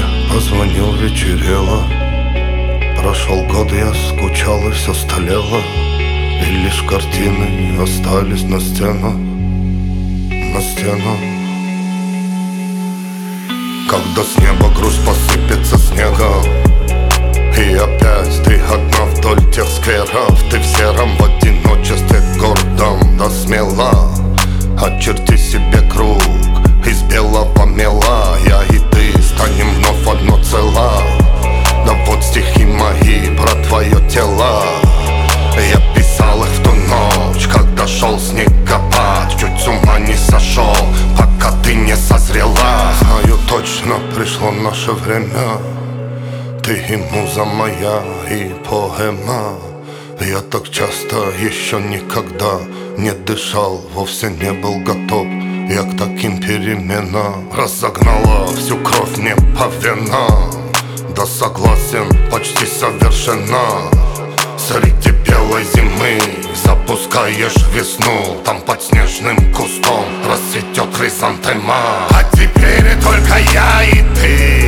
позвонил, вечерело. Прошел год, я скучал и все столело, и лишь картины остались на стену, на стену. Когда с неба грусть посыпется снегом, и опять ты одна вдоль тех скверов. Ты в сером, в одиночестве гордом, да смело очерти себе круг из белого мела. Я и ты станем вновь одно цело. Да вот стихи мои про твое тело. Я писал их в ту ночь, когда шел снегопад. Чуть с ума не сошел, пока ты не созрела. Знаю точно, пришло наше время. Ты и муза моя, и поэма. Я так часто еще никогда не дышал, вовсе не был готов я к таким переменам. Разогнала всю кровь мне по венам. Да согласен, почти совершенно. Среди белой зимы запускаешь весну. Там под снежным кустом расцветет хризантема. А теперь только я и ты.